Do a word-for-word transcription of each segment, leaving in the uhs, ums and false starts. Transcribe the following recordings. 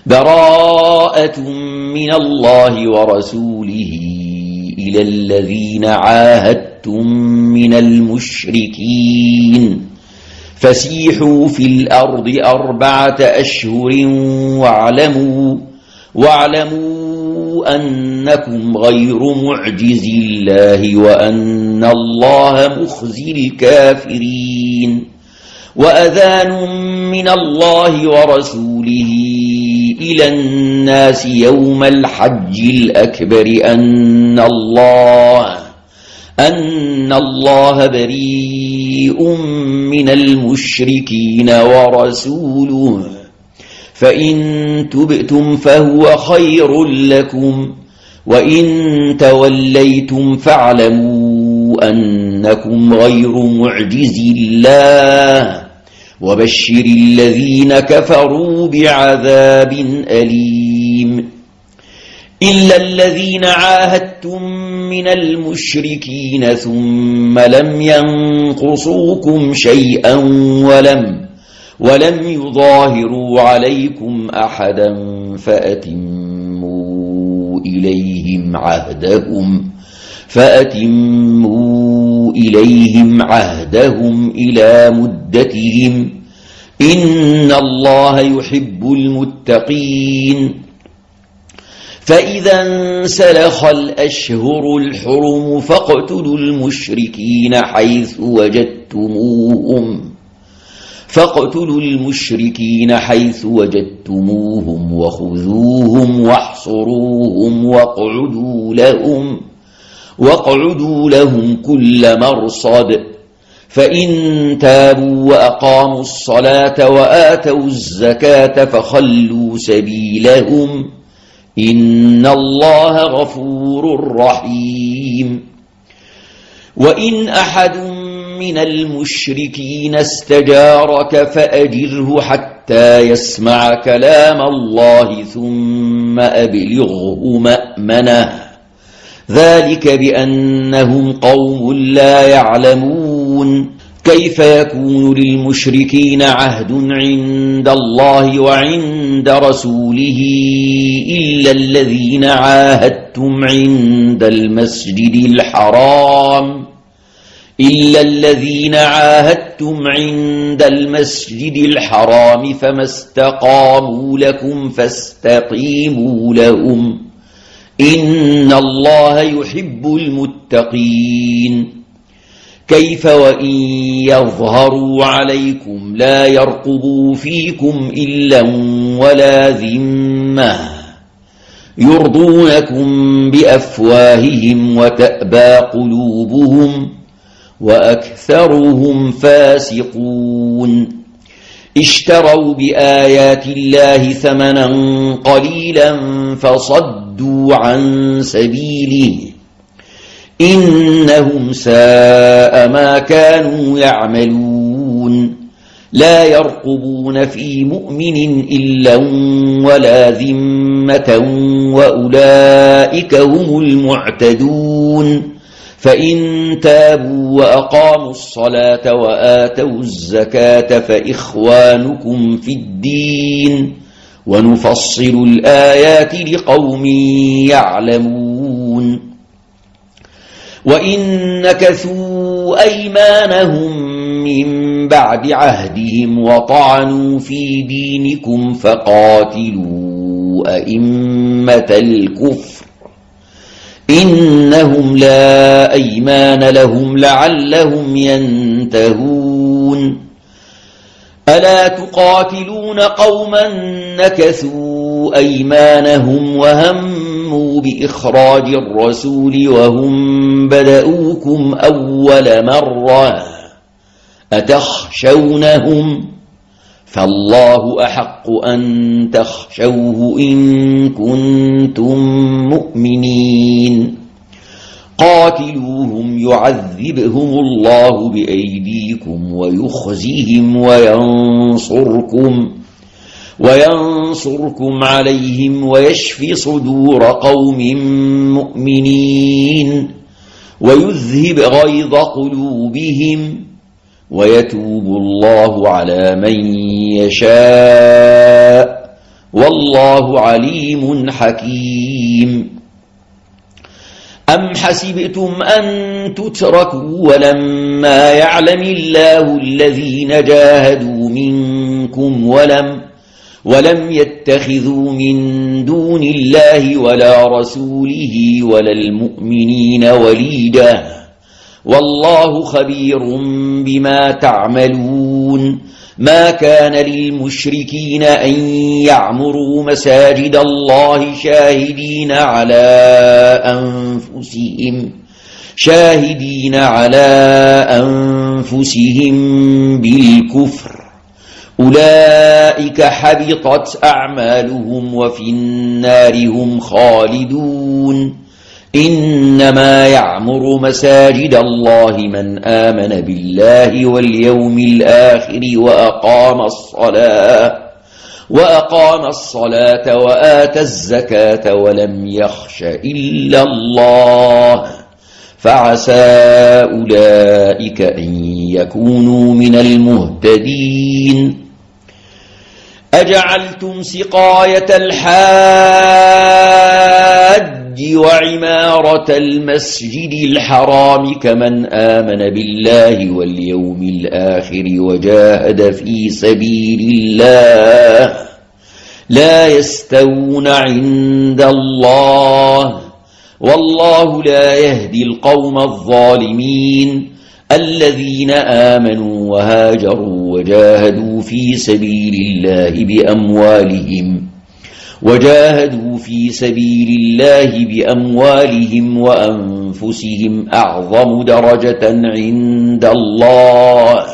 براءة من الله ورسوله إلى الذين عاهدتم من المشركين فسيحوا في الأرض أربعة أشهر واعلموا, واعلموا أنكم غير معجز الله وأن الله مخزي الكافرين وأذان من الله ورسوله إلى الناس يوم الحج الأكبر أن الله أن الله بريء من المشركين ورسوله فإن تبتم فهو خير لكم وإن توليتم فاعلموا أنكم غير معجز الله وبشر الذين كفروا بعذاب أليم إلا الذين عاهدتم من المشركين ثم لم ينقصوكم شيئا ولم ولم يظاهروا عليكم أحدا فأتموا إليهم عهدهم فأتموا إليهم عهدهم إلى مدتهم إن الله يحب المتقين فإذا انسلخ الأشهر الحرم فاقتلوا المشركين حيث وجدتموهم فاقتلوا المشركين حيث وجدتموهم وخذوهم واحصروهم واقعدوا لهم واقعدوا لهم كل مرصد فإن تابوا وأقاموا الصلاة وآتوا الزكاة فخلوا سبيلهم إن الله غفور رحيم وإن أحد من المشركين استجارك فأجره حتى يسمع كلام الله ثم أبلغه مأمنه ذلك بأنهم قوم لا يعلمون كيف يكون للمشركين عهد عند الله وعند رسوله إلا الذين عاهدتم عند المسجد الحرام إلا الذين عاهدتم عند المسجد الحرام فما استقاموا لكم فاستقيموا لهم إن الله يحب المتقين كيف وإن يظهروا عليكم لا يرقبوا فيكم إلا ولا ذمة يرضونكم بأفواههم وتأبى قلوبهم وأكثرهم فاسقون اشتروا بآيات الله ثمنا قليلا فصدوا عن سبيله إنهم ساء ما كانوا يعملون لا يرقبون في مؤمن إلا ولا ذمة وأولئك هم المعتدون فإن تابوا وأقاموا الصلاة وآتوا الزكاة فإخوانكم في الدين ونفصل الآيات لقوم يعلمون وإن نكثوا أيمانهم من بعد عهدهم وطعنوا في دينكم فقاتلوا أئمة الكفر إنهم لا أيمان لهم لعلهم ينتهون ألا تقاتلون قوما نكثوا أيمانهم وهموا بإخراج الرسول وهم بدؤوكم أول مرة أتخشونهم فالله أحق أن تخشوه إن كنتم مؤمنين قاتلوهم يعذبهم الله بأيديكم ويخزيهم وينصركم وينصركم عليهم ويشفي صدور قوم مؤمنين ويذهب غيظ قلوبهم ويتوب الله على من يشاء والله عليم حكيم. أم حسبتم أن تتركوا ولما يعلم الله الذين جاهدوا منكم ولم ولم يتخذوا من دون الله ولا رسوله ولا المؤمنين وليدا والله خبير بما تعملون. ما كان للمشركين أن يعمروا مساجد الله شاهدين على أنفسهم شاهدين على أنفسهم بالكفر أولئك حبطت أعمالهم وفي النار هم خالدون. إنما يعمر مساجد الله من آمن بالله واليوم الآخر وأقام الصلاة وأقام الصلاة وآتى الزكاة ولم يخش إلا الله فعسى أولئك أن يكونوا من المهتدين. أجعلتم سقاية الحاج وعمارة المسجد الحرام كمن آمن بالله واليوم الآخر وجاهد في سبيل الله لا يستوون عند الله والله لا يهدي القوم الظالمين. الذين آمنوا وهاجروا وجاهدوا في سبيل الله بأموالهم وجاهدوا في سبيل الله بأموالهم وأنفسهم أعظم درجة عند الله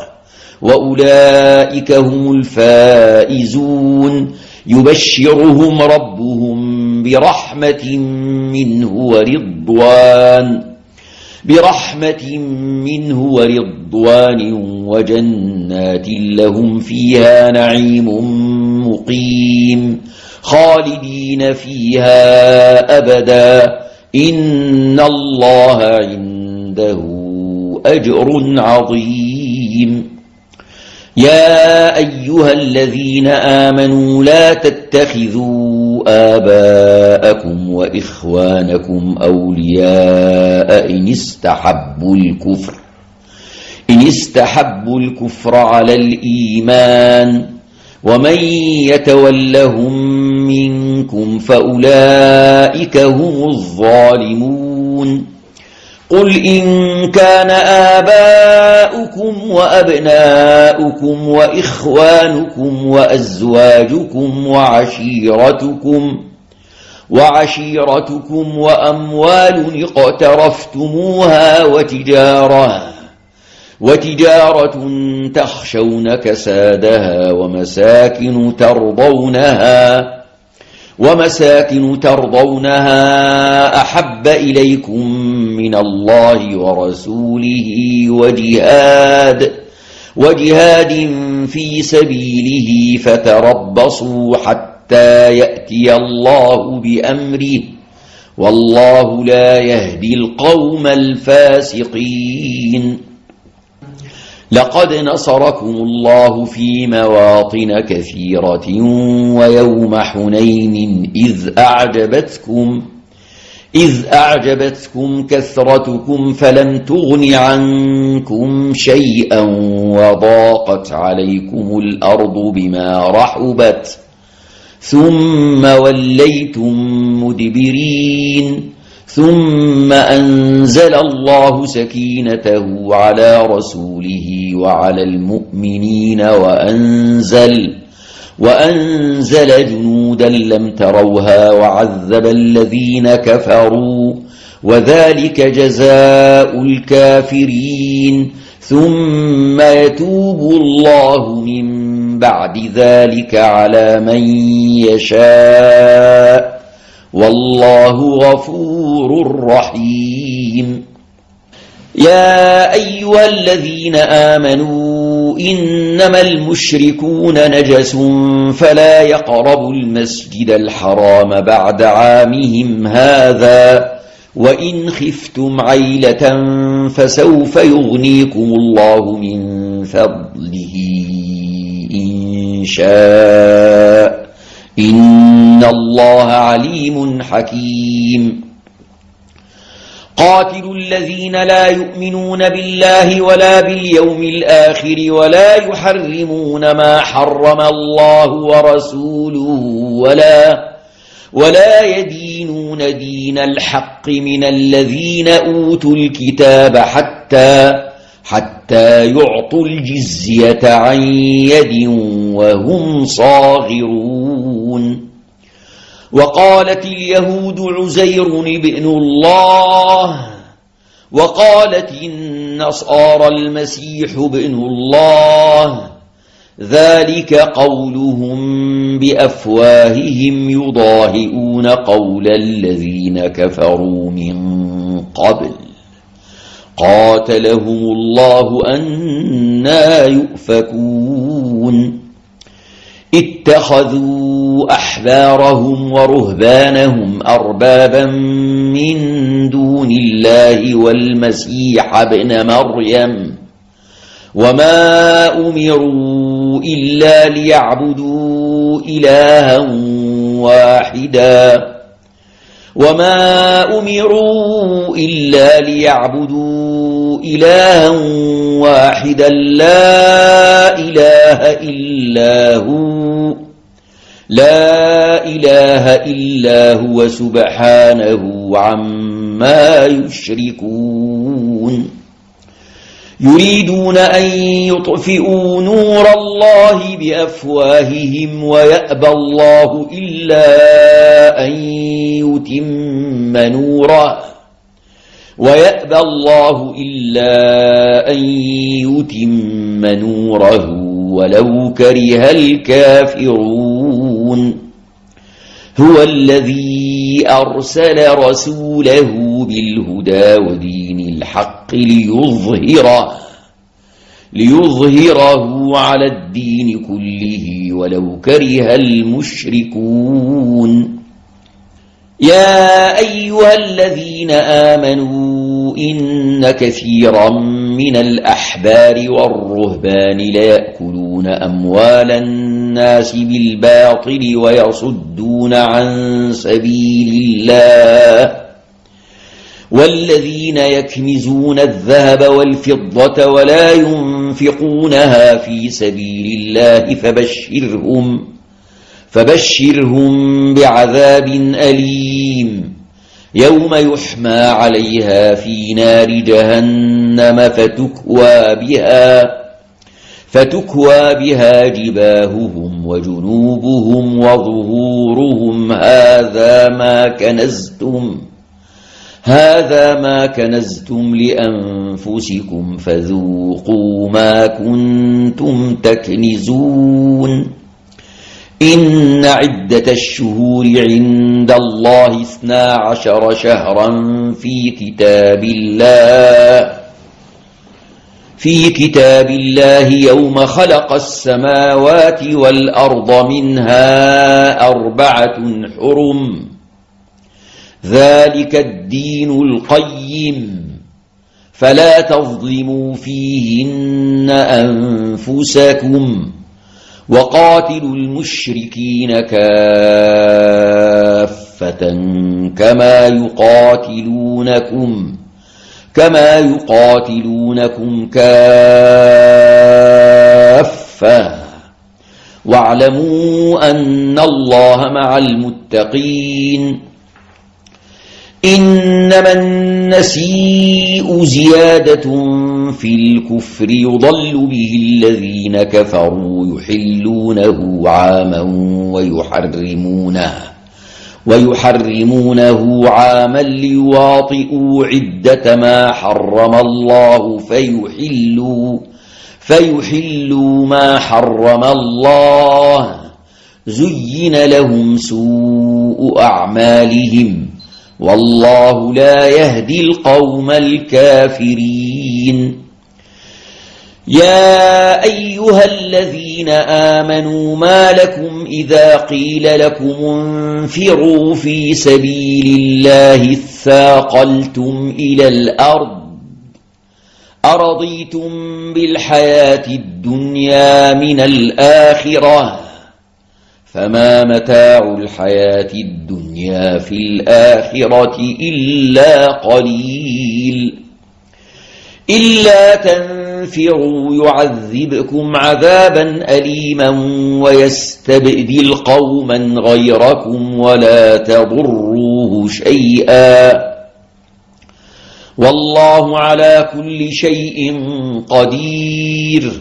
وأولئك هم الفائزون. يبشرهم ربهم برحمة منه ورضوان برحمة منه ورضوان وجنات لهم فيها نعيم مقيم خالدين فيها أبدا إن الله عنده أجر عظيم. يا أيها الذين آمنوا لا تتخذوا آباءكم وإخوانكم أولياء إن استحبوا الكفر إن استحبوا الكفر على الإيمان ومن يتولهم منكم فأولئك هم الظالمون. قل إن كان آباؤكم وأبناؤكم وإخوانكم وأزواجكم وعشيرتكم وعشيرتكم وأموال اقترفتموها وتجارة وتجارة تخشون كسادها ومساكن ترضونها ومساكن ترضونها أحب إليكم من الله ورسوله وجهاد وجهاد في سبيله فتربصوا حتى يأتي الله بأمره والله لا يهدي القوم الفاسقين. لقد نصركم الله في مواطن كثيرة ويوم حنين إذ أعجبتكم إذ أعجبتكم كثرتكم فلم تغن عنكم شيئا وضاقت عليكم الأرض بما رحبت ثم وليتم مدبرين. ثم أنزل الله سكينته على رسوله وعلى المؤمنين وأنزل وأنزل جنودا لم تروها وعذب الذين كفروا وذلك جزاء الكافرين. ثم يتوب الله من بعد ذلك على من يشاء والله غفور رحيم. يا أيها الذين آمنوا إنما المشركون نجس فلا يقربوا المسجد الحرام بعد عامهم هذا وإن خفتم عيلة فسوف يغنيكم الله من فضله إن شاء إن الله عليم حكيم قاتلوا الذين لا يؤمنون بالله ولا باليوم الآخر ولا يحرمون ما حرم الله ورسوله ولا ولا يدينون دين الحق من الذين أوتوا الكتاب حتى حتى يعطوا الجزية عن يد وهم صاغرون وقالت اليهود عزير ابن الله وقالت النصارى المسيح ابن الله ذلك قولهم بأفواههم يضاهئون قول الذين كفروا من قبل قاتلهم الله أنى يؤفكون اتخذوا أحبارهم ورهبانهم أربابا من دون الله والمسيح ابن مريم وما أمروا إلا ليعبدوا إلها واحدا وما أمروا إلا ليعبدوا إلها واحدا لا إله إلا هو لا إله إلا هو سبحانه عما يشركون يريدون أن يطفئوا نور الله بأفواههم ويأبى الله إلا أن يتم نوره ويأبى الله إلا أن يتم نوره ولو كره الكافرون هو الذي أرسل رسوله بالهدى ودين الحق ليظهره ليظهره على الدين كله ولو كره المشركون يا أيها الذين آمنوا إن كثيرا من الأحبار والرهبان ليأكلون أموال الناس بالباطل ويصدون عن سبيل الله والذين يكنزون الذهب والفضة ولا ينفقونها في سبيل الله فبشرهم فبشرهم بعذاب أليم يوم يحمى عليها في نار جهنم فتكوى بها فتكوى بها جباههم وجنوبهم وظهورهم هذا ما كنزتم هذا ما كنزتم لأنفسكم فذوقوا ما كنتم تكنزون إن عدة الشهور عند الله اثنا عشر شهرا في كتاب الله في كتاب الله يوم خلق السماوات والأرض منها أربعة حرم ذلك الدين القيم فلا تظلموا فيهن أنفسكم وقاتلوا المشركين كافة كما يقاتلونكم كما يقاتلونكم كافة واعلموا أن الله مع المتقين إنما النسيء زيادة في الكفر يضل به الذين كفروا يحلونه عاما ويحرمونه ويحرمونه عاما ليواطئوا عدة ما حرم الله فيحلوا فيحلوا ما حرم الله زين لهم سوء أعمالهم والله لا يهدي القوم الكافرين يا أيها الذين آمنوا ما لكم إذا قيل لكم انفروا في سبيل الله اثاقلتم إلى الأرض أرضيتم بالحياة الدنيا من الآخرة فما متاع الحياة الدنيا في الآخرة إلا قليل إلا تنفروا يعذبكم عذابا أليما ويستبدل قوما غيركم ولا تضروه شيئا والله على كل شيء قدير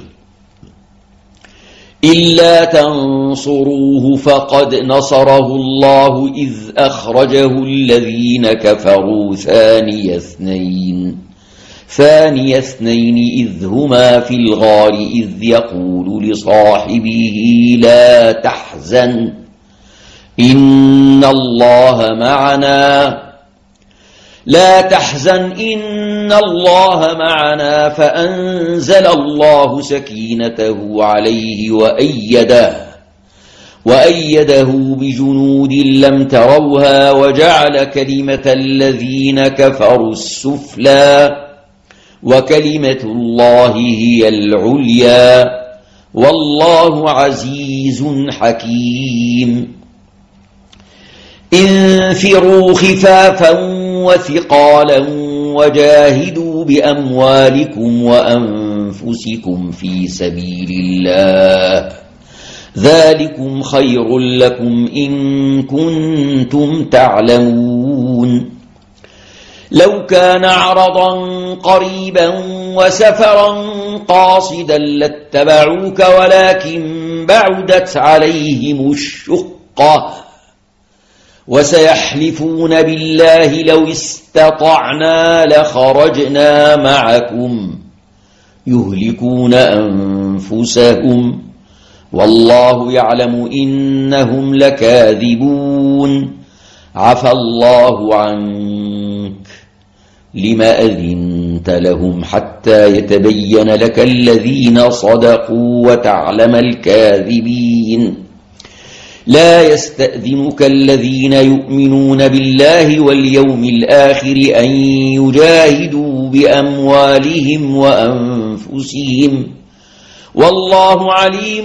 إلا تنصروه فقد نصره الله إذ أخرجه الذين كفروا ثاني اثنين ثاني اثنين إذ هما في الغار إذ يقول لصاحبه لا تحزن إن الله معنا لا تحزن إن الله معنا فأنزل الله سكينته عليه وأيده وأيده بجنود لم تروها وجعل كلمة الذين كفروا السفلى وكلمة الله هي العليا والله عزيز حكيم انفروا خفافا وثقالا وجاهدوا بأموالكم وأنفسكم في سبيل الله ذلكم خير لكم إن كنتم تعلمون لو كان عرضا قريبا وسفرا قاصدا لاتبعوك ولكن بعدت عليهم الشقة وسيحلفون بالله لو استطعنا لخرجنا معكم يهلكون أنفسهم والله يعلم إنهم لكاذبون عفى الله عنك لما أذنت لهم حتى يتبين لك الذين صدقوا وتعلم الكاذبين لا يستأذنك الذين يؤمنون بالله واليوم الآخر أن يجاهدوا بأموالهم وأنفسهم والله عليم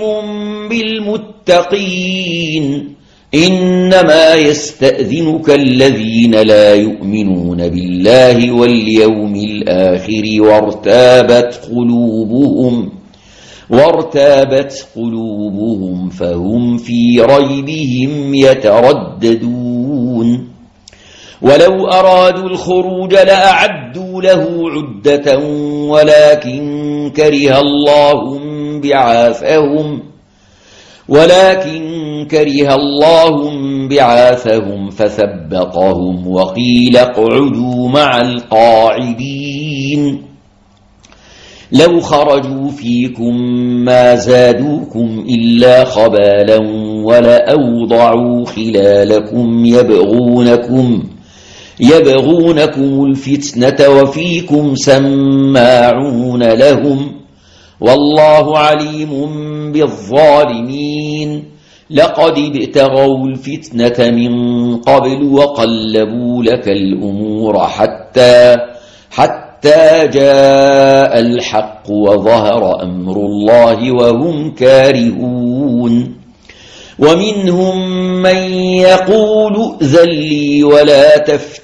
بالمتقين إنما يستأذنك الذين لا يؤمنون بالله واليوم الآخر وارتابت قلوبهم وارتابت قلوبهم فهم في ريبهم يترددون ولو أرادوا الخروج لأعدوا له عدة ولكن كره الله بعاثهم ولكن كره الله بعاثهم فثبطهم وقيل اقعدوا مع القاعدين لو خرجوا فيكم ما زادوكم إلا خبالا ولأوضعوا خلالكم يبغونكم يبغونكم الفتنة وفيكم سماعون لهم والله عليم بالظالمين لقد ابتغوا الفتنة من قبل وقلبوا لك الأمور حتى حتى جاء الحق وظهر أمر الله وهم كارهون ومنهم من يقول ائذن لي ولا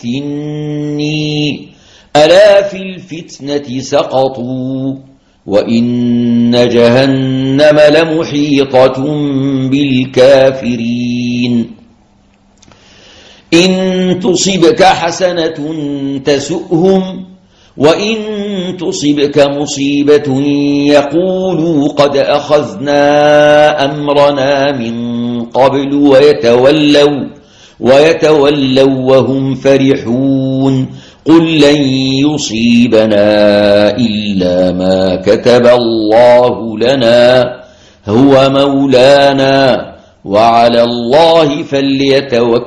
تفتني ألا في الفتنة سقطوا وإن جهنم لمحيطة بالكافرين إن تصبك حسنة تسؤهم وإن تصبك مصيبة يقولوا قد أخذنا أمرنا من قبل ويتولوا ويتولوا وهم فرحون قل لن يصيبنا إلا ما كتب الله لنا هو مولانا وعلى الله فليتوكل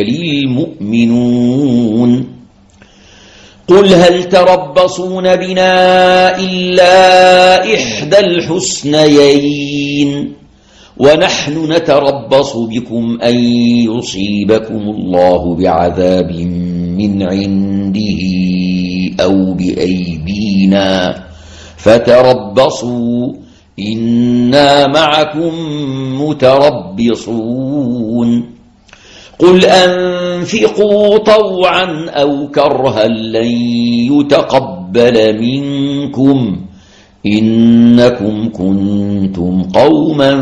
المؤمنون قل هل تربصون بنا إلا إحدى الحسنيين ونحن نتربص بكم أن يصيبكم الله بعذاب من عنده أو بأيدينا فتربصوا إنا معكم متربصون متربصون قل أنفقوا طوعا أو كرها لن يتقبل منكم إنكم كنتم قوما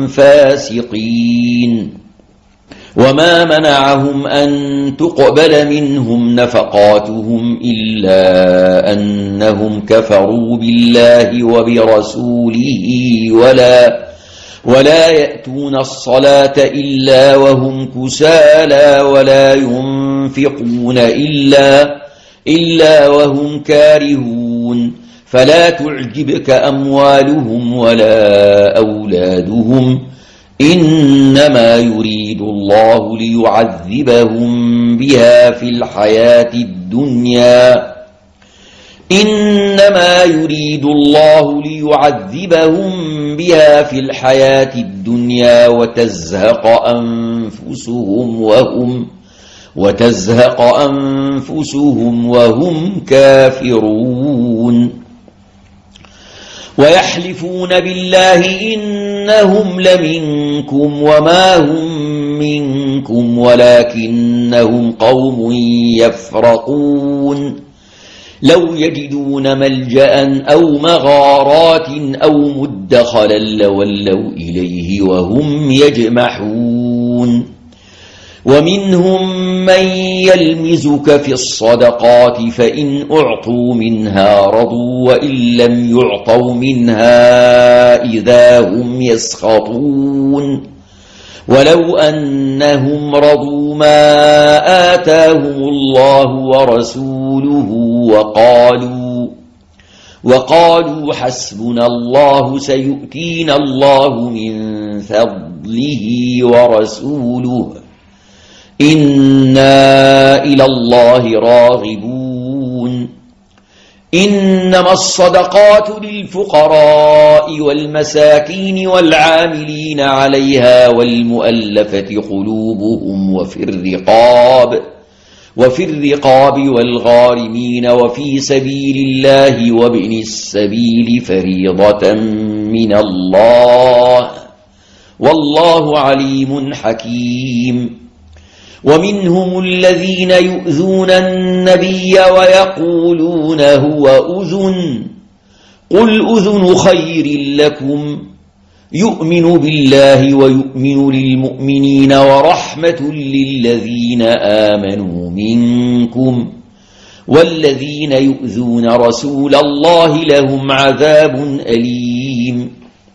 فاسقين وما منعهم أن تقبل منهم نفقاتهم إلا أنهم كفروا بالله وبرسوله ولا ولا يأتون الصلاة إلا وهم كسالى ولا ينفقون إلا إلا وهم كارهون فلا تعجبك أموالهم ولا أولادهم إنما يريد الله ليعذبهم بها في الحياة الدنيا إنما يريد الله ليعذبهم بها في الحياة الدنيا وتزهق أنفسهم وهم وتزهق أنفسهم وهم كافرون ويحلفون بالله إنهم لمنكم وما هم منكم ولكنهم قوم يفرقون لو يجدون ملجأ أو مغارات أو مدخلا لولوا إليه وهم يجمحون ومنهم من يلمزك في الصدقات فإن أعطوا منها رضوا وإن لم يعطوا منها إذا هم يسخطون ولو أنهم رضوا ما آتاهم الله ورسوله وقالوا وقالوا حسبنا الله سيؤتينا الله من فضله ورسوله إنا إلى الله راغبون إنما الصدقات للفقراء والمساكين والعاملين عليها والمؤلفة قلوبهم وفي الرقاب وفي الرقاب والغارمين وفي سبيل الله وابن السبيل فريضة من الله والله عليم حكيم ومنهم الذين يؤذون النبي ويقولون هو أذن قل أذن خير لكم يؤمن بالله ويؤمن للمؤمنين ورحمة للذين آمنوا منكم والذين يؤذون رسول الله لهم عذاب أليم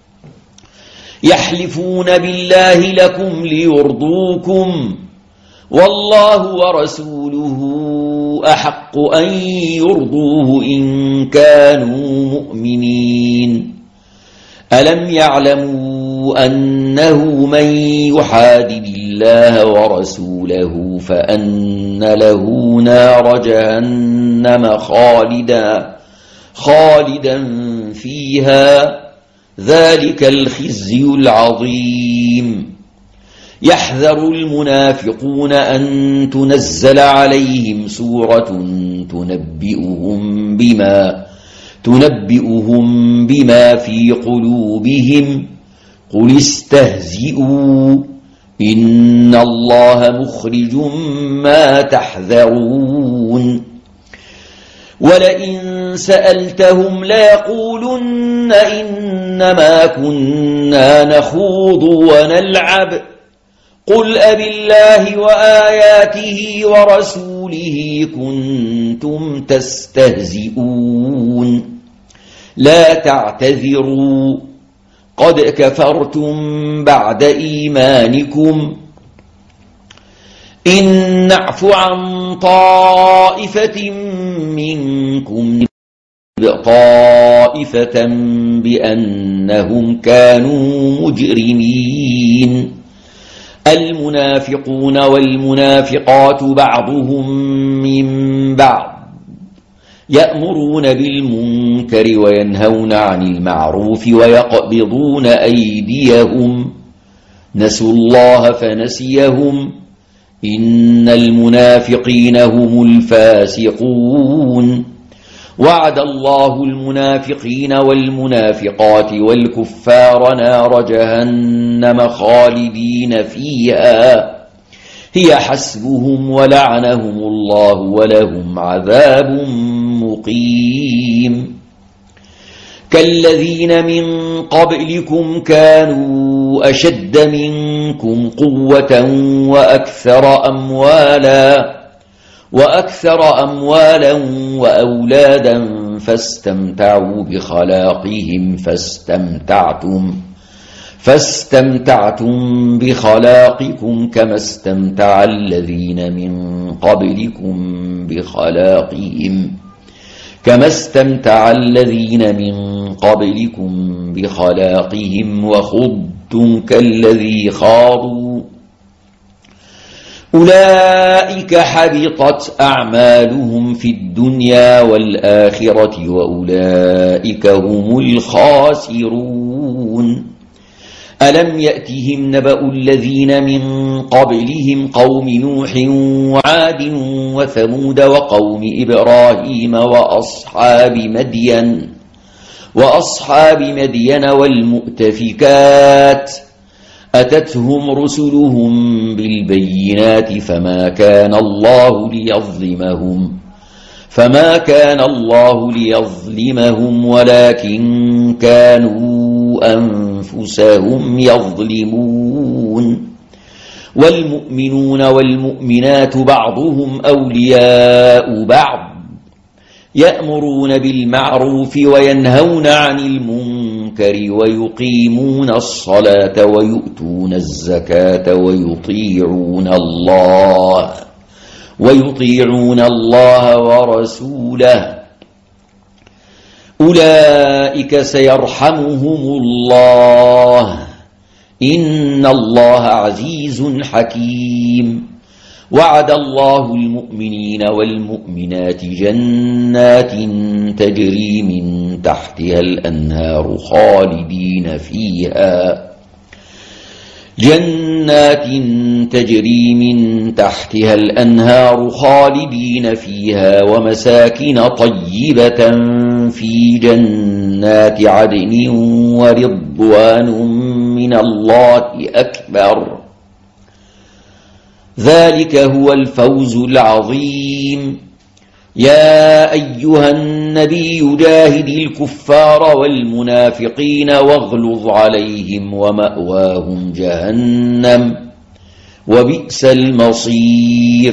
يحلفون بالله لكم ليرضوكم والله ورسوله أحق أن يرضوه إن كانوا مؤمنين ألم يعلموا أنه من يحادد الله ورسوله فأن له نار جهنم خالدا خالدا فيها ذلك الخزي العظيم يحذر المنافقون أن تنزل عليهم سورة تنبئهم بما تنبئهم بما في قلوبهم قل استهزئوا إن الله مخرج ما تحذرون ولئن سألتهم ليقولن إنما كنا نخوض ونلعب قل أبالله وآياته ورسوله كنتم تستهزئون لا تعتذروا قد كفرتم بعد إيمانكم إن نعف عن طائفة منكم طائفة بأنهم كانوا مجرمين المنافقون والمنافقات بعضهم من بعض يأمرون بالمنكر وينهون عن المعروف ويقبضون أيديهم نسوا الله فنسيهم إن المنافقين هم الفاسقون وعد الله المنافقين والمنافقات والكفار نار جهنم خالدين فيها هي حسبهم ولعنهم الله ولهم عذاب مقيم كالذين من قبلكم كانوا أشد منكم قوة وأكثر أموالا وأكثر أموالا وأولادا فاستمتعوا بخلاقهم فاستمتعتم فاستمتعتم بخلاقكم كما استمتع الذين من قبلكم بخلاقهم كما استمتع الذين من قبلكم بخلاقهم وخضتم كالذي خاضوا أولئك حبطت أعمالهم في الدنيا والآخرة وأولئك هم الخاسرون ألم يأتهم نبأ الذين من قبلهم قوم نوح وعاد وثمود وقوم إبراهيم وأصحاب مدين وأصحاب مدين والمؤتفكات أتتهم رسلهم بالبينات فما كان الله ليظلمهم فما كان الله ليظلمهم ولكن كانوا أنفسهم يظلمون والمؤمنون والمؤمنات بعضهم أولياء بعض يأمرون بالمعروف وينهون عن المنكر ويقيمون الصلاة ويؤتون الزكاة ويطيعون الله ويطيعون الله ورسوله أولئك سيرحمهم الله إن الله عزيز حكيم وعد الله المؤمنين والمؤمنات جنات تجري من تحتها الأنهار خالدين فيها جنات تجري من تحتها الأنهار خالدين فيها ومساكن طيبة في جنات عدن ورضوان من الله أكبر ذلك هو الفوز العظيم يا أيها النبي جاهد الكفار والمنافقين واغلظ عليهم ومأواهم جهنم وبئس المصير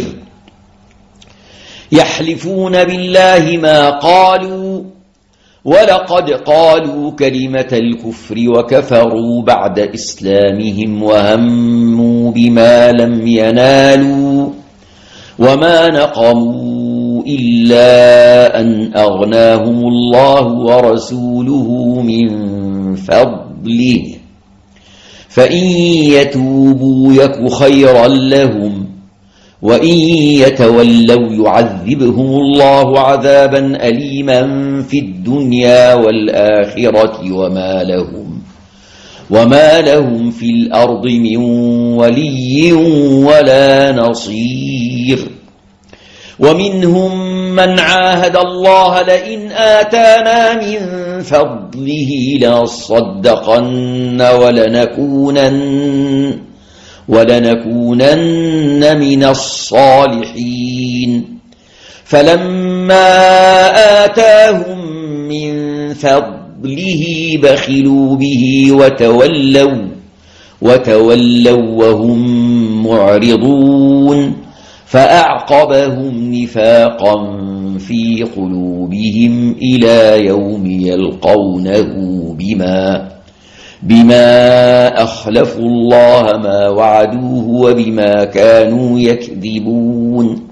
يحلفون بالله ما قالوا ولقد قالوا كلمة الكفر وكفروا بعد إسلامهم وهموا بما لم ينالوا وما نقموا إلا أن أغناهم الله ورسوله من فضله فإن يتوبوا يك خيرا لهم وإن يتولوا يعذبهم الله عذابا أليما في الدنيا والآخرة وما لهم وما لهم في الأرض من ولي ولا نصير ومنهم من عاهد الله لئن آتانا من فضله لنصدقن ولنكونن ولنكونن من الصالحين فلما آتاهم من فضله بخلوا به وتولوا وتولوا وهم معرضون فأعقبهم نفاقا في قلوبهم إلى يوم يلقونه بما بما أخلفوا الله ما وعدوه وبما كانوا يكذبون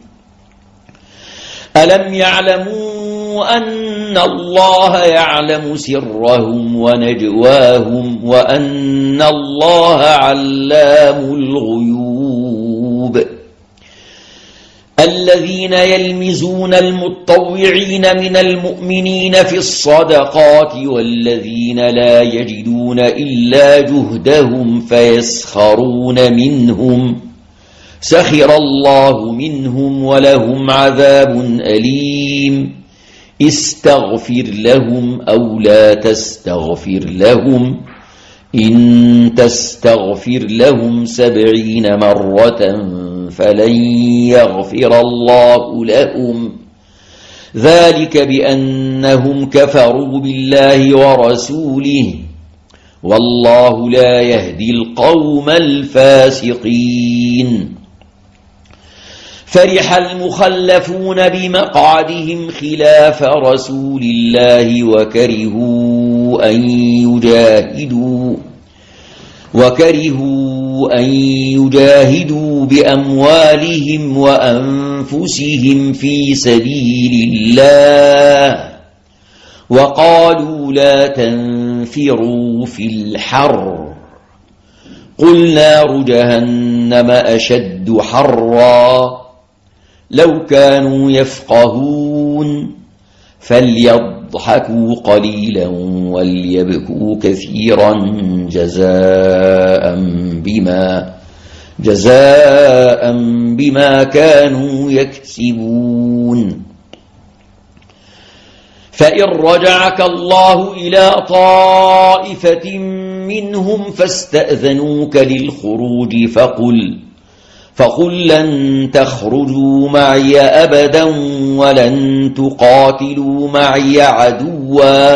ألم يعلموا أن الله يعلم سرهم ونجواهم وأن الله علام الغيوب الذين يلمزون المتطوعين من المؤمنين في الصدقات والذين لا يجدون إلا جهدهم فيسخرون منهم سخر الله منهم ولهم عذاب أليم استغفر لهم أو لا تستغفر لهم إن تستغفر لهم سبعين مرة فلن يغفر الله لهم ذلك بأنهم كفروا بالله ورسوله والله لا يهدي القوم الفاسقين. فرح المخلفون بمقعدهم خلاف رسول الله وكرهوا أن يجاهدوا وكرهوا أن يجاهدوا بأموالهم وأنفسهم في سبيل الله وقالوا لا تنفروا في الحر قل نار جهنم أشد حرا لو كانوا يفقهون فليضحكوا قليلا وليبكوا كثيرا جزاء بما جزاء بما كانوا يكسبون. فإن رجعك الله إلى طائفة منهم فاستأذنوك للخروج فقل فقل لن تخرجوا معي أبدا ولن تقاتلوا معي عدوا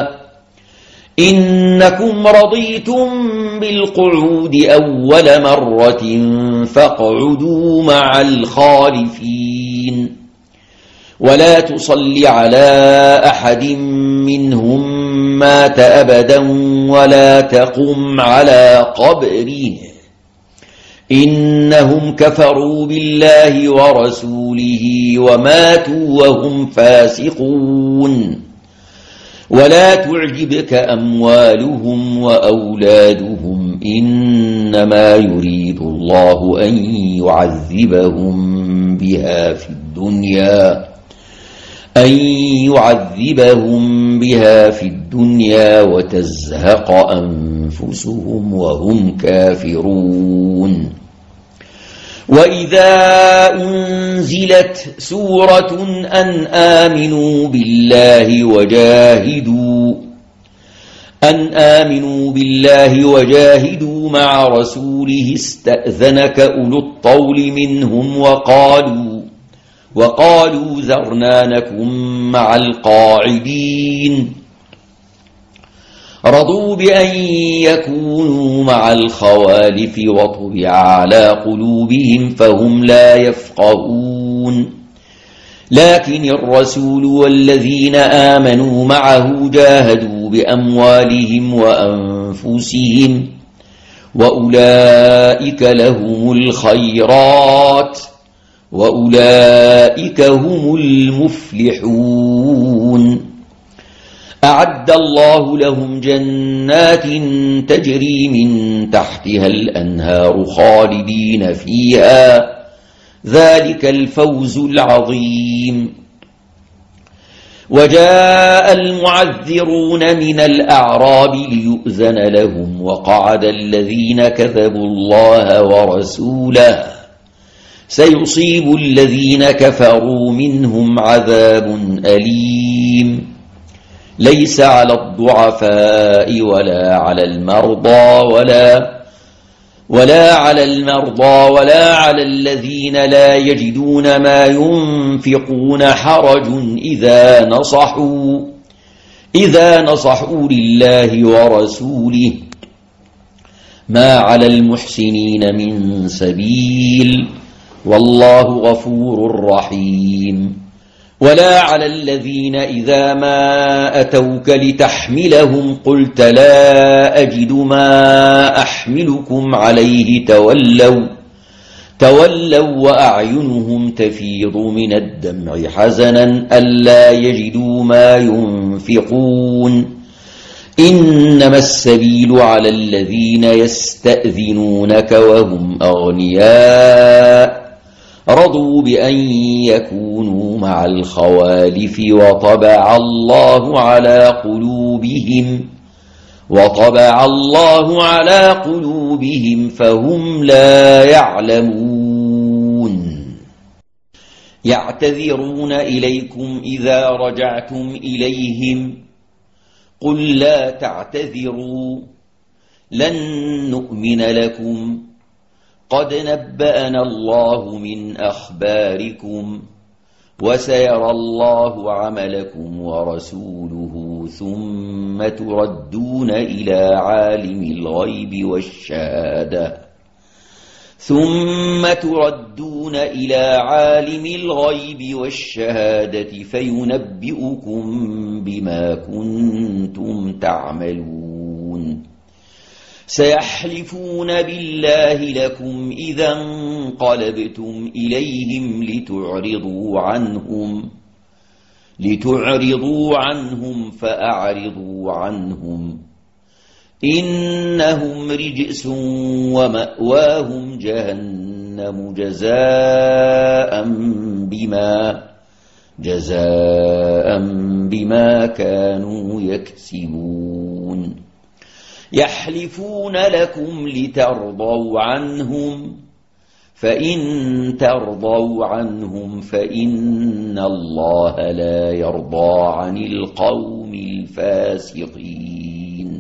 إنكم رضيتم بالقعود أول مرة فاقعدوا مع الخالفين ولا تصل على أحد منهم مات أبدا ولا تقم على قبره إنهم كفروا بالله ورسوله وماتوا وهم فاسقون. ولا تعجبك أموالهم وأولادهم إنما يريد الله أن يعذبهم بها في الدنيا أن يعذبهم بها في الدنيا وتزهق أنفسهم وهم كافرون. وإذا أنزلت سورة أن آمنوا بالله وجاهدوا أن آمنوا بالله وجاهدوا مع رسوله استأذنك أولو الطول منهم وقالوا وقالوا ذرنا نكن مع القاعدين رضوا بأن يكونوا مع الخوالف وطبع على قلوبهم فهم لا يفقهون. لكن الرسول والذين آمنوا معه جاهدوا بأموالهم وأنفسهم وأولئك لهم الخيرات وأولئك هم المفلحون. أعد الله لهم جنات تجري من تحتها الأنهار خالدين فيها ذلك الفوز العظيم. وجاء المعذرون من الأعراب ليؤذن لهم وقعد الذين كذبوا الله ورسوله سيصيب الذين كفروا منهم عذاب أليم. ليس على الضعفاء ولا على المرضى ولا ولا على المرضى ولا على الذين لا يجدون ما ينفقون حرج إذا نصحوا إذا نصحوا لله ورسوله ما على المحسنين من سبيل والله غفور رحيم. ولا على الذين إذا ما أتوك لتحملهم قلت لا أجد ما أحملكم عليه تولوا تولوا وأعينهم تفيض من الدمع حزنا ألا يجدوا ما ينفقون. إنما السبيل على الذين يستأذنونك وهم أغنياء رضوا بأن يكونوا مع الخوالف وطبع الله على قلوبهم وطبع الله على قلوبهم فهم لا يعلمون. يعتذرون إليكم إذا رجعتم إليهم قل لا تعتذروا لن نؤمن لكم قد نبأنا الله من أخباركم وسيرى الله عملكم ورسوله ثم تردون إلى عالم الغيب والشهادة ثم تردون إلى عالم الغيب والشهادة فينبئكم بما كنتم تعملون سيحلفون بالله لكم إذا انقلبتم إليهم لتعرضوا عنهم لتعرضوا عنهم فأعرضوا عنهم إنهم رجس ومأواهم جهنم جزاء بما جزاء بما كانوا يكسبون يحلفون لكم لترضوا عنهم فإن ترضوا عنهم فإن الله لا يرضى عن القوم الفاسقين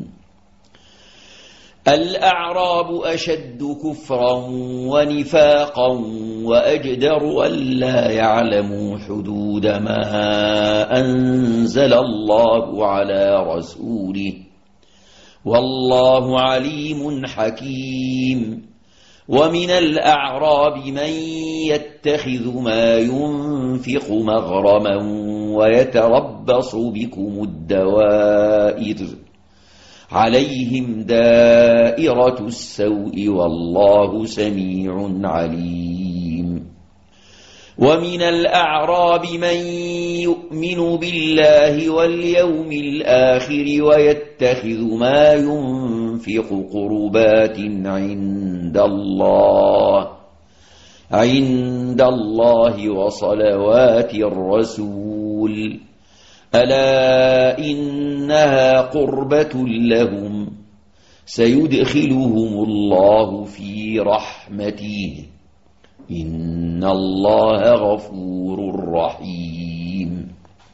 الأعراب أشد كفرا ونفاقا وأجدر ألا يعلموا حدود ما أنزل الله على رسوله والله عليم حكيم ومن الأعراب من يتخذ ما ينفق مغرما ويتربص بكم الدوائر عليهم دائرة السوء والله سميع عليم ومن الأعراب من يؤمن بالله واليوم الآخر ويتخذ ما ينفق قربات عند الله عند الله وصلوات الرسول ألا إنها قربة لهم سيدخلهم الله في رحمته إن الله غفور رحيم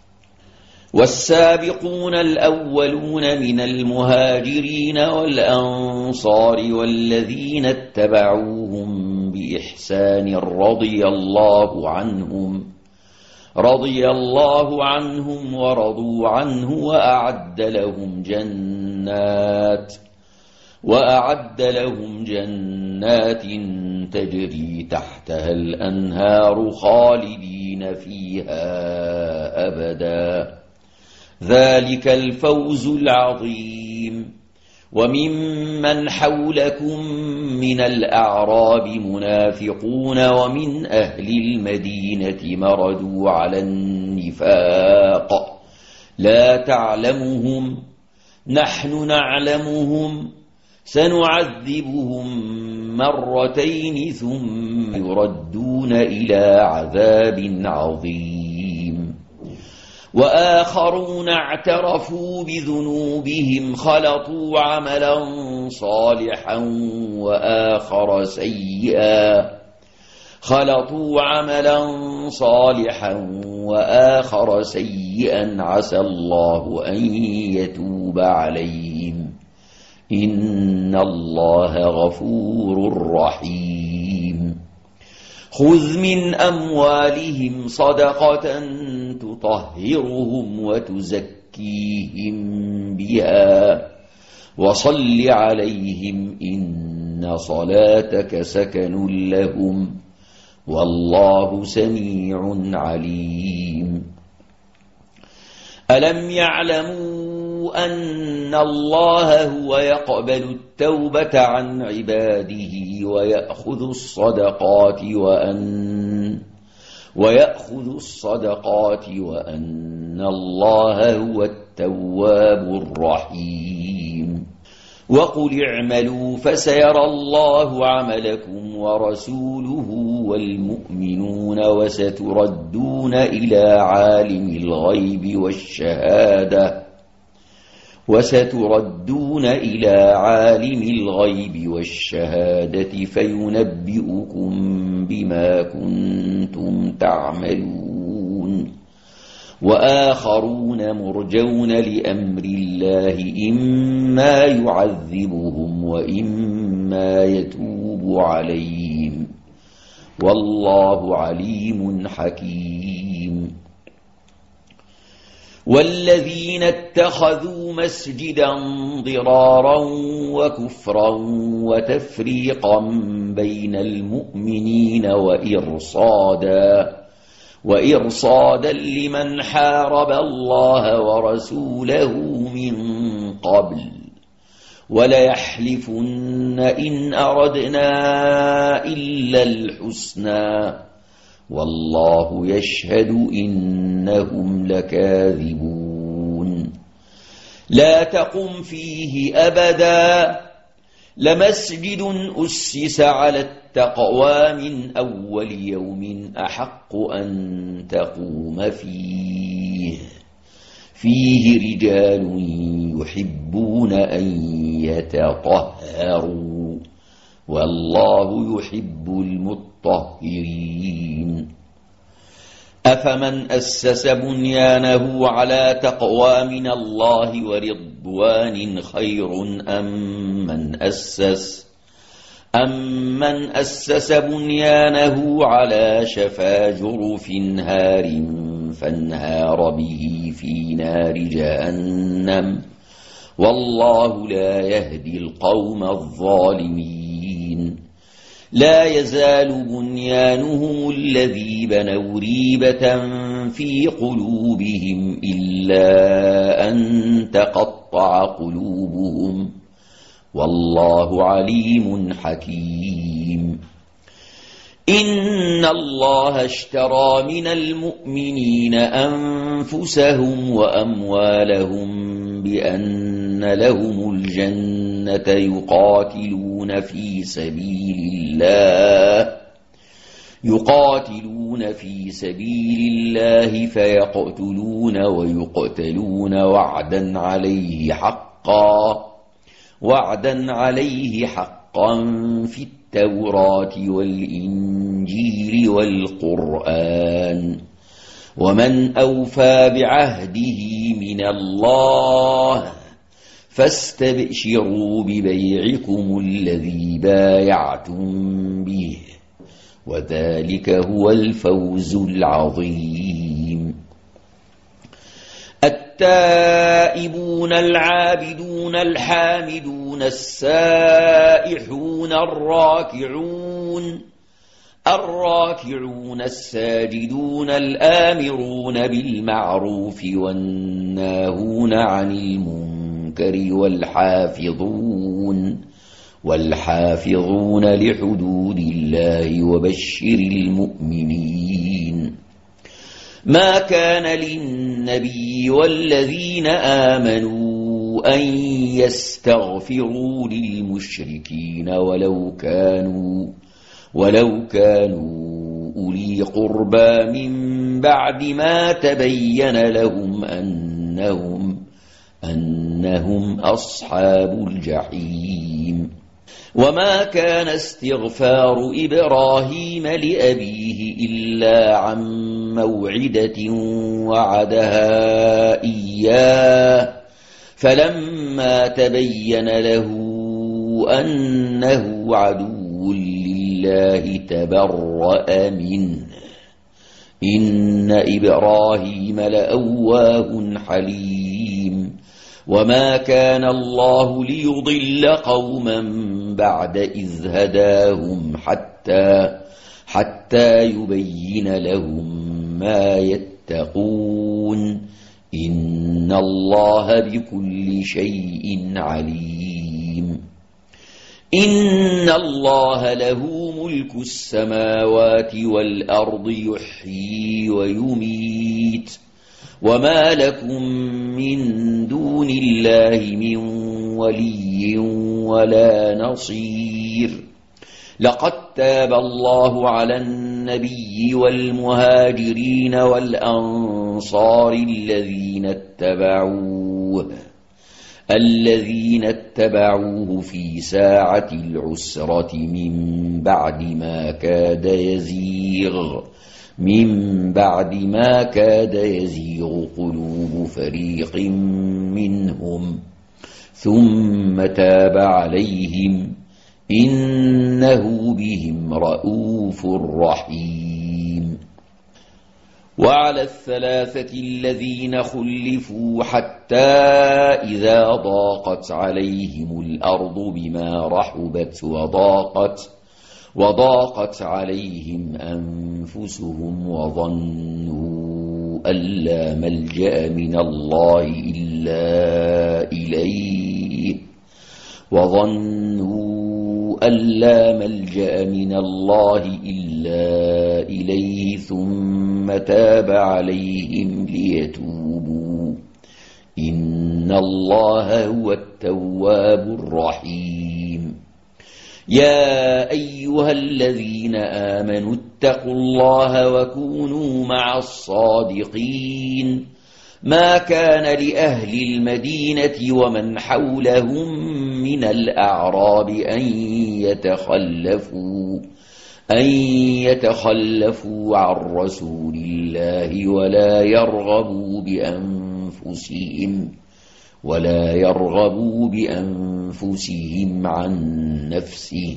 والسابقون الأولون من المهاجرين والأنصار والذين اتبعوهم بإحسان رضي الله عنهم رضي الله عنهم ورضوا عنه وأعد لهم جنات وأعد لهم جنات تجري تحتها الأنهار خالدين فيها أبدا ذلك الفوز العظيم وممن حولكم من الأعراب منافقون ومن أهل المدينة مردوا على النفاق لا تعلمهم نحن نعلمهم سنعذبهم مرتين ثم يردون إلى عذاب عظيم وآخرون اعترفوا بذنوبهم خلطوا عملا صالحا وآخر سيئا خلطوا عملا صالحا وآخر سيئا عسى الله أن يتوب عليهم إن الله غفور رحيم خذ من أموالهم صدقة تطهرهم وتزكيهم بها وصل عليهم إن صلاتك سكن لهم والله سميع عليم ألم يعلموا أن الله هو يقبل التوبة عن عباده ويأخذ الصدقات وأن ويأخذ الصدقات وأن الله هو التواب الرحيم وقل اعملوا فسيرى الله عملكم ورسوله والمؤمنون وستردون إلى عالم الغيب والشهادة وستردون إلى عالم الغيب والشهادة فينبئكم بما كنتم تعملون وآخرون مرجون لأمر الله إما يعذبهم وإما يتوب عليهم والله عليم حكيم والذين اتخذوا مسجدا ضرارا وكفرا وتفريقا بين المؤمنين وإرصادا وإرصادا لمن حارب الله ورسوله من قبل وليحلفن إن أردنا إلا الحسنى والله يشهد إنهم لكاذبون لا تقم فيه أبدا لمسجد أسس على التقوى من أول يوم أحق أن تقوم فيه فيه رجال يحبون أن يتطهروا والله يحب المطهرين أفمن أسس بنيانه على تقوى من الله ورضوان خير أم من أسس أم من أسس بنيانه على شفا جرف هار فانهار به في نار جهنم والله لا يهدي القوم الظالمين لا يزال بنيانهم الذي بنوا ريبة في قلوبهم إلا أن تقطع قلوبهم والله عليم حكيم إن الله اشترى من المؤمنين أنفسهم وأموالهم بأن لهم الجنة يقاتلون في سبيل الله يقاتلون في سبيل الله فيقتلون ويقتلون وعدا عليه حقا وعدا عليه حقا في التوراة والإنجيل والقرآن ومن أوفى بعهده من الله فاستبشروا ببيعكم الذي بايعتم به وذلك هو الفوز العظيم التائبون العابدون الحامدون السائحون الراكعون الراكعون الساجدون الآمرون بالمعروف والناهون عن المنكر والحافظون والحافظون لحدود الله وبشر المؤمنين ما كان للنبي والذين آمنوا أن يستغفروا للمشركين ولو كانوا ولو كانوا أولي قربى من بعد ما تبين لهم أنهم أنهم أصحاب الجحيم وما كان استغفار إبراهيم لأبيه إلا عن موعدة وعدها إياه فلما تبين له أنه عدو لله تبرأ منه إن إبراهيم لأواه حليم وما كان الله ليضل قوما بعد إذ هداهم حتى حتى يبين لهم ما يتقون إن الله بكل شيء عليم إن الله له ملك السماوات والأرض يحيي ويميت وما لكم من دون الله من ولي ولا نصير لقد تاب الله على النبي والمهاجرين والأنصار الذين اتبعوه الذين اتبعوه في ساعة العسرة من بعد ما كاد يزيغ من بعد ما كاد يزيغ قلوب فريق منهم ثم تاب عليهم إنه بهم رءوف رحيم. وعلى الثلاثة الذين خلفوا حتى إذا ضاقت عليهم الأرض بما رحبت وضاقت وضاقت عليهم أنفسهم وظنوا أن لا ملجأ من الله إلا إليه وظنوا أن لا ملجأ من الله إلا إليه ثم تاب عليهم ليتوبوا إن الله هو التواب الرحيم. يا أيها الذين آمنوا اتقوا الله وكونوا مع الصادقين ما كان لأهل المدينة ومن حولهم من الأعراب أن يتخلفوا أن يتخلفوا عن رسول الله ولا يرغبوا بأنفسهم ولا يرغبوا بأنفسهم عن نفسه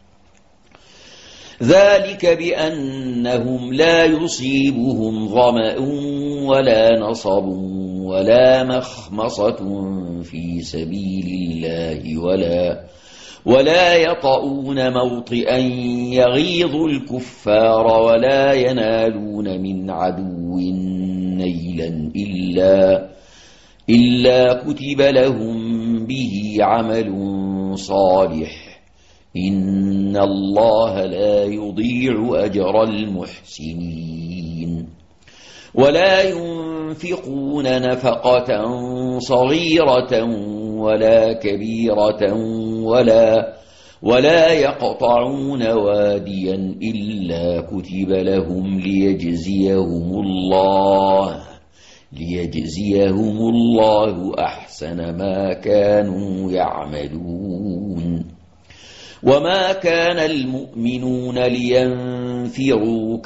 ذلك بأنهم لا يصيبهم ظمأ ولا نصب ولا مخمصة في سبيل الله ولا ولا يطؤون موطئا يغيظ الكفار ولا ينالون من عدو نيلا إلا إلا كتب لهم به عمل صالح إن الله لا يضيع أجر المحسنين. ولا ينفقون نفقة صغيرة ولا كبيرة ولا ولا يقطعون واديا إلا كتب لهم ليجزيهم الله ليجزيهم الله أحسن ما كانوا يعملون. وما كان المؤمنون لينفروا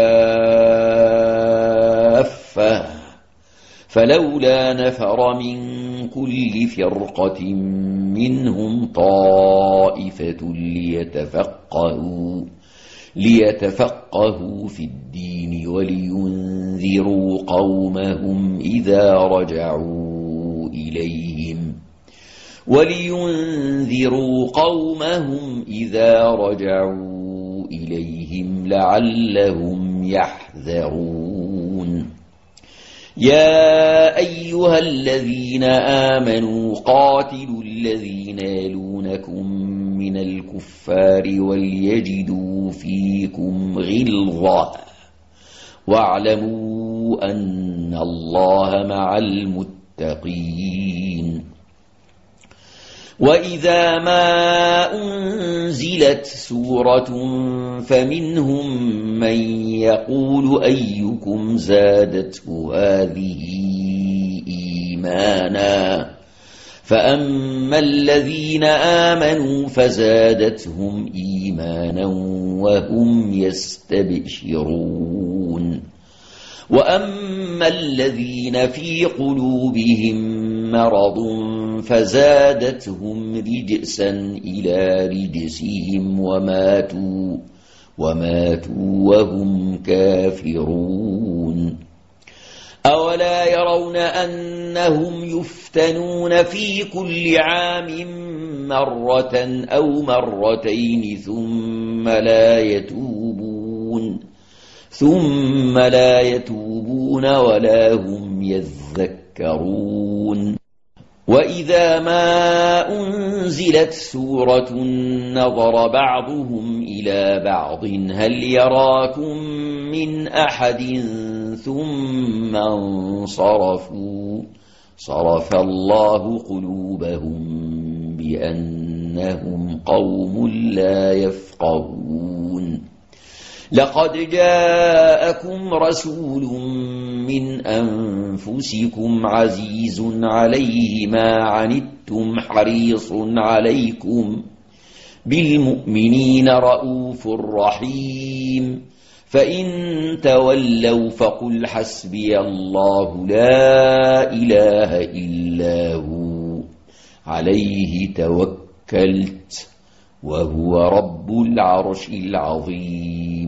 كافة فلولا نفر من كل فرقة منهم طائفة ليتفقهوا ليتفقهوا في الدين ولينذروا قومهم إذا رجعوا إليهم ولينذروا قومهم إذا رجعوا إليهم لعلهم يحذرون. يا أيها الذين آمنوا قاتلوا الذين يلونكم من الكفار وليجدوا فيكم غلظة واعلموا أن الله مع المتقين. وإذا ما أنزلت سورة فمنهم من يقول أيكم زادته هذه إيمانا فأما الذين آمنوا فزادتهم إيمانا وهم يستبشرون. وأما الذين في قلوبهم مرض فزادتهم رجسا إلى رجسهم وماتوا وماتوا وهم كافرون. أولا يرون أنهم يفتنون في كل عام مرة أو مرتين ثم لا يتوبون ثم لا يتوبون ولا هم يذكرون. وإذا ما أنزلت سورة نظر بعضهم إلى بعض هل يراكم من أحد ثم انصرفوا صرف الله قلوبهم بأنهم قوم لا يفقهون. لقد جاءكم رسول من أنفسكم عزيز عليه ما عنتم عنتم حريص عليكم بالمؤمنين رؤوف رحيم فإن تولوا فقل حسبي الله لا إله إلا هو عليه توكلت وهو رب العرش العظيم